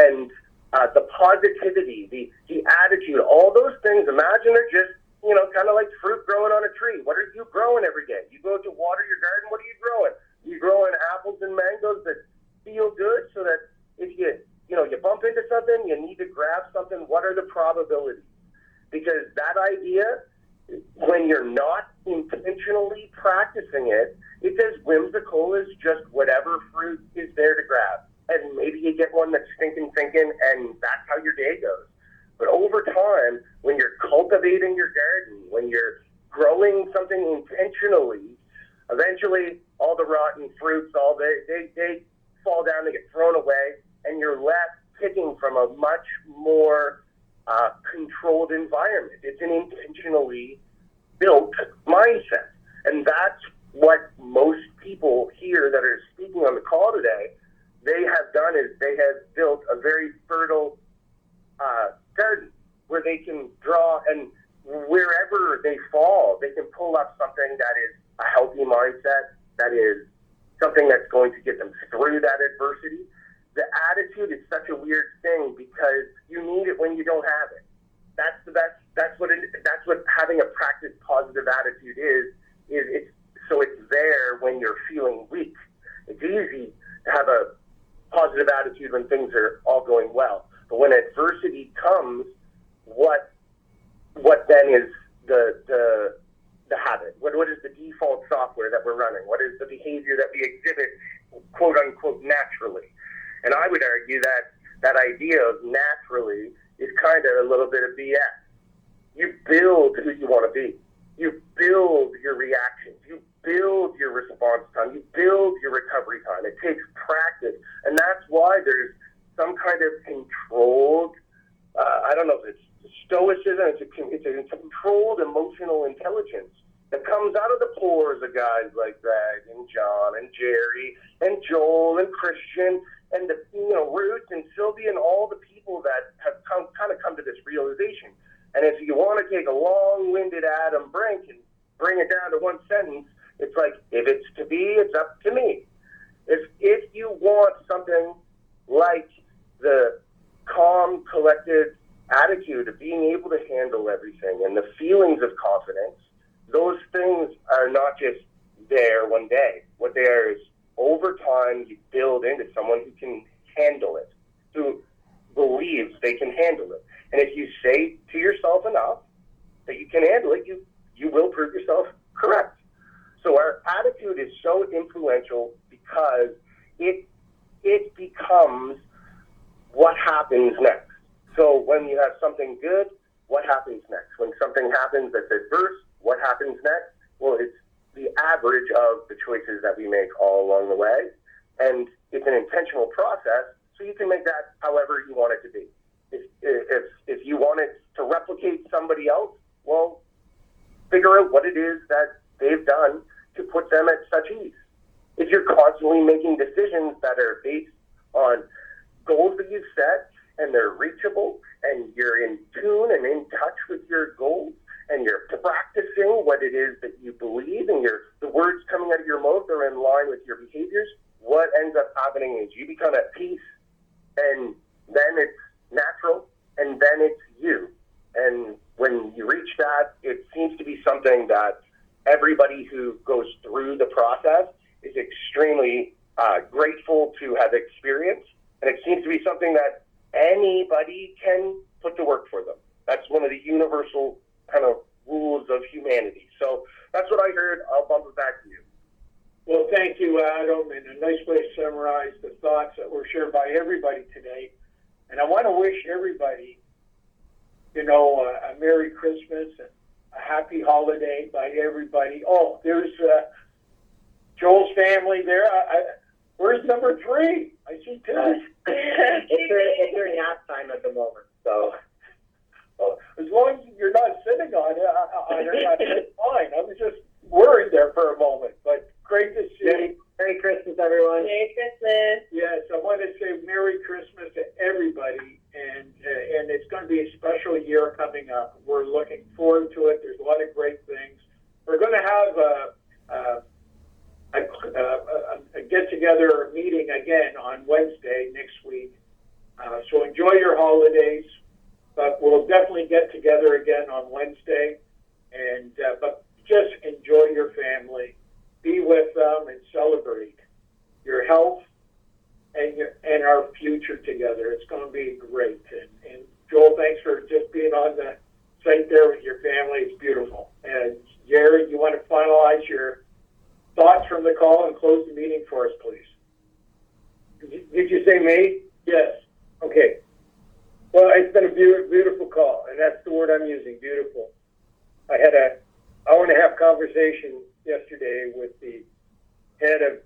the positivity, the attitude, all those things. Imagine they're just, kind of like fruit growing on a tree. What are you growing every day? You go to water your garden, what are you growing? You growing apples and mangoes that feel good, so that if you bump into something, you need to grab something. What are the probabilities? Because that idea, when you're not intentionally practicing it, it's as whimsical as just whatever fruit is there to grab. And maybe you get one that's stinking thinking, and that's how your day goes. But over time, when you're cultivating your garden, when you're growing something intentionally, eventually all the rotten fruits, they fall down, they get thrown away, and you're left picking from a much more controlled environment. It's an intentionally built mindset. And that's what most people here that are speaking on the call today, they have done, is they have built a very fertile garden where they can draw, and wherever they fall, they can pull up something that is a healthy mindset, that is something that's going to get them through that adversity. The attitude is such a weird thing because you need it when you don't have it. That's what having a practiced positive attitude is it's there when you're feeling weak. It's easy to have a positive attitude when things are all going well. But when adversity comes, what then is the habit? What is the default software that we're running? What is the behavior that we exhibit, quote unquote, naturally? And I would argue that idea of naturally is kind of a little bit of BS. You build who you want to be. You build your reactions. You build your response time. You build your recovery time. It takes practice. And that's why there's some kind of controlled, I don't know if it's stoicism, it's a controlled emotional intelligence that comes out of the pores of guys like Greg and John and Jerry and Joel and Christian and Ruth and Sylvia and all the people that have come to this realization. And if you want to take a long-winded Adam Brink and bring it down to one sentence, it's like, if it's to be, it's up to me. If you want something like the calm, collected attitude of being able to handle everything and the feelings of confidence, those things are not just there one day. What they are is, over time, you build into someone who can handle it, who believes they can handle it. And if you say to yourself enough that you can handle it, you will prove yourself correct. So our attitude is so influential because it becomes what happens next. So when you have something good, what happens next? When something happens that's adverse, what happens next? Well, it's the average of the choices that we make all along the way. And it's an intentional process, so you can make that however you want it to be. If you want it to replicate somebody else, well, figure out what it is that they've done to put them at such ease. If you're constantly making decisions that are based on goals that you've set and they're reachable and you're in tune and in touch with your goals and you're practicing what it is that you believe and the words coming out of your mouth are in line with your behaviors, what ends up happening is you become at peace, and then it's natural, and then it's you. And when you reach that, it seems to be something that everybody who goes through the process is extremely grateful to have experienced. And it seems to be something that anybody can put to work for them. That's one of the universal kind of rules of humanity. So that's what I heard. I'll bump it back to you. Well, thank you, Adam, and a nice way to summarize the thoughts that were shared by everybody today. And I want to wish everybody, a Merry Christmas and a happy holiday by everybody. Oh, there's Joel's family there. Where's number 3? I see 2. It's their nap time at the moment, so. As long as you're not sitting on it, that's fine. I was just worried there for a moment, but great to see. Merry Christmas, everyone. Merry Christmas. Yes, I want to say Merry Christmas to everybody, and it's going to be a special year coming up. We're looking forward to it. There's a lot of great things. We're going to have a get-together meeting again on Wednesday next week. So enjoy your holidays, but we'll definitely get together again on Wednesday. And but just enjoy your family, be with them, and celebrate your health and our future together. It's going to be great. And Joel, thanks for just being on the site there with your family. It's beautiful. And Jared, you want to finalize your thoughts from the call and close the meeting for us, please? Did you say me? Yes. Okay. Well, it's been a beautiful call, and that's the word I'm using, beautiful. I had an hour-and-a-half conversation yesterday with the head of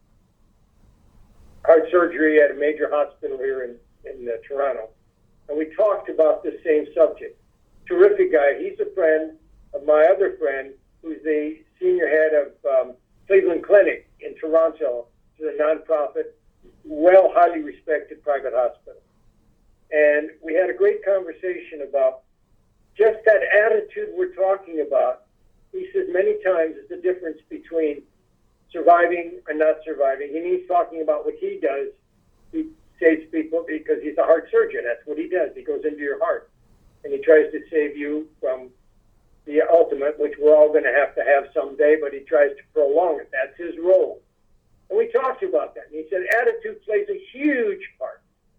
heart surgery at a major hospital here in Toronto, and we talked about the same subject. Terrific guy. He's a friend of my other friend, who's the senior head of Cleveland Clinic in Toronto. It's a nonprofit, highly respected private hospital. And we had a great conversation about just that attitude we're talking about. He says many times it's the difference between surviving and not surviving. And he's talking about what he does. He saves people because he's a heart surgeon. That's what he does. He goes into your heart. And he tries to save you from the ultimate, which we're all going to have someday, but he tries to prolong it. That's his role. And we talked about that. And he said attitude plays a huge part.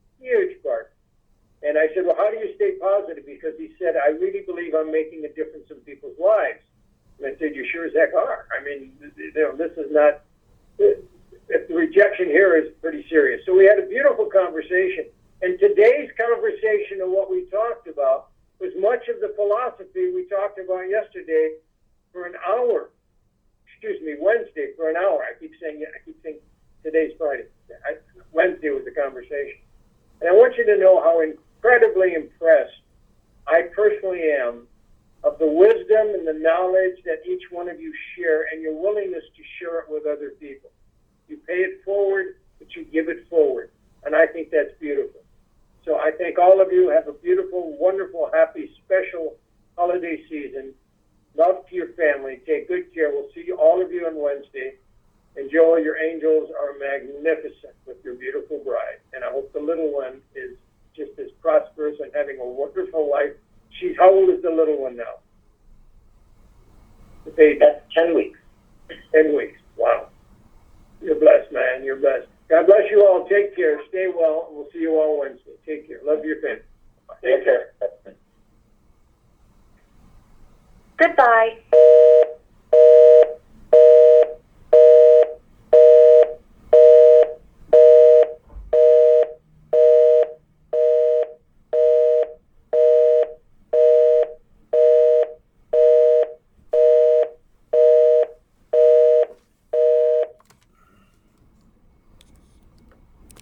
And I said, well, how do you stay positive? Because he said, I really believe I'm making a difference in people's lives. And I said, you sure as heck are. I mean, this is not, the rejection here is pretty serious. So we had a beautiful conversation. And today's conversation and what we talked about was much of the philosophy we talked about yesterday for an hour. Wednesday for an hour. I keep saying today's Friday. Wednesday was the conversation. And I want you to know how incredibly impressed I personally am of the wisdom and the knowledge that each one of you share and your willingness to share it with other people. You pay it forward, but you give it forward. And I think that's beautiful. So I thank all of you. Have a beautiful, wonderful, happy, special holiday season. Love to your family. Take good care. We'll see all of you on Wednesday. And Joel, your angels are magnificent with your beautiful bride. And I hope the little one is just as prosperous and having a wonderful life. How old is the little one now? The baby. That's 10 weeks. 10 weeks.